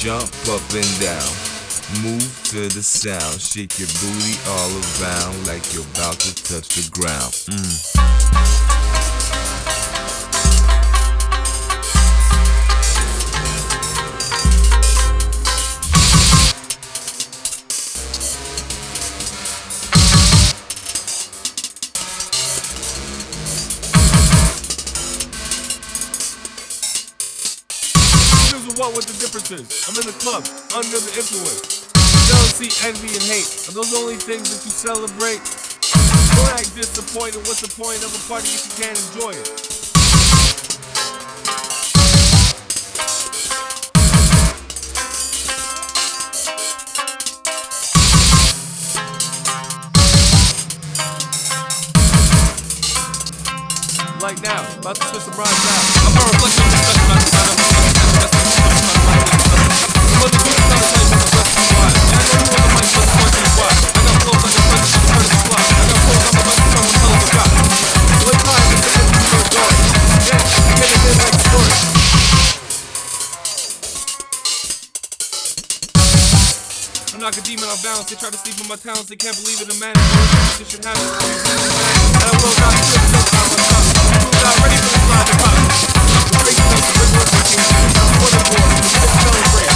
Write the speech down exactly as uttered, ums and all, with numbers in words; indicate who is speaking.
Speaker 1: jump up and down. Move to the sound, shake your booty all around like you're about to touch the ground. Mm.
Speaker 2: What, what the difference is? I'm in the club, under the influence. Jealousy, envy, and hate. Are those the only things that you celebrate? Don't act disappointed. What's the point of a party if you can't enjoy it? Like now, about to spit some rhymes now. I'm a reflection of the best man, man. I'm looking at the best of the past, like this. But the truth comes in with the best of the mind. Yeah, I know who I'm like, just like this wine. I got flows like a punch, I'm ready to fly. I got flows in my back, I'm still in the sky. Let's try and get it, we don't worry. Yeah, you can't get it, it's story. I'm not a demon off balance, they try to sleep on my talents, they can't believe it, a man is more than this should happen. And I will not get it, just by my tongue. I'm not ready for the slide to pop. I'm breaking up the rhythm, I'm for the board, let's celebrate.